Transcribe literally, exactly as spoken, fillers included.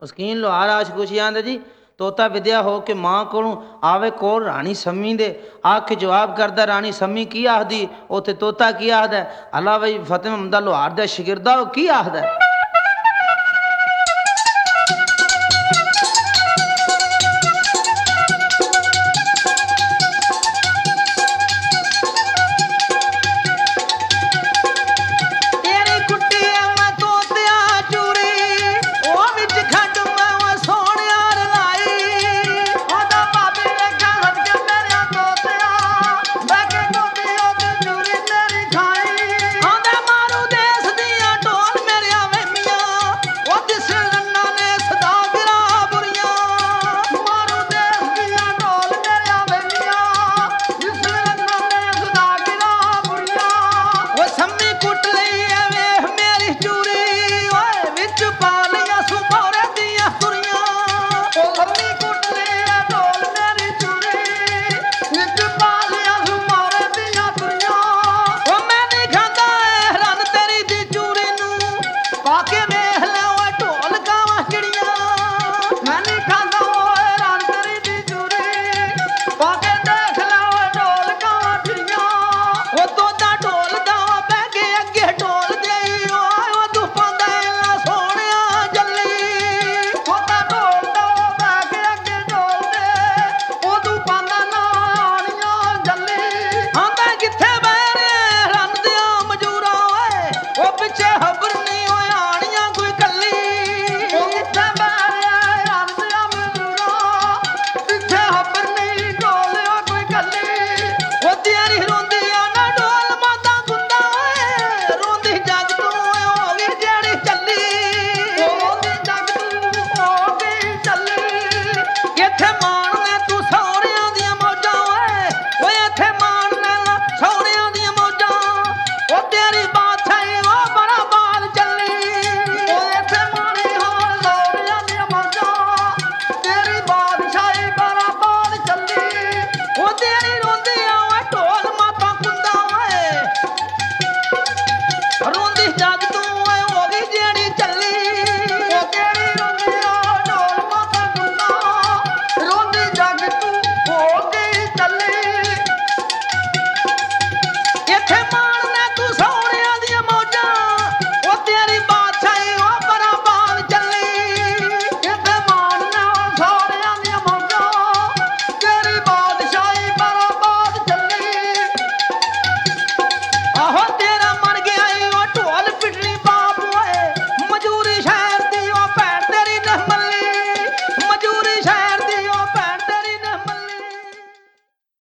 ਸਕੀਨ ਲੋਹਾਰ ਆਸ਼ ਖੁਸ਼ੀ ਆਂਦਾ ਜੀ ਤੋਤਾ ਵਿਦਿਆ ਹੋ ਕੇ ਮਾਂ ਕੋਲੋਂ ਆਵੇ ਕੋਲ ਰਾਣੀ ਸੰਮੀ ਦੇ ਆਖ ਕੇ ਜਵਾਬ ਕਰਦਾ ਰਾਣੀ ਸੰਮੀ ਕੀ ਆਖਦੀ ਉੱਥੇ ਤੋਤਾ ਕੀ ਆਖਦਾ ਅੱਲਾ ਬਈ ਫਤਿਹ ਮੁਹੰਮਦ ਲੋਹਾਰ ਦਾ ਸ਼ਾਗਿਰਦਾ ਉਹ ਕੀ ਆਖਦਾ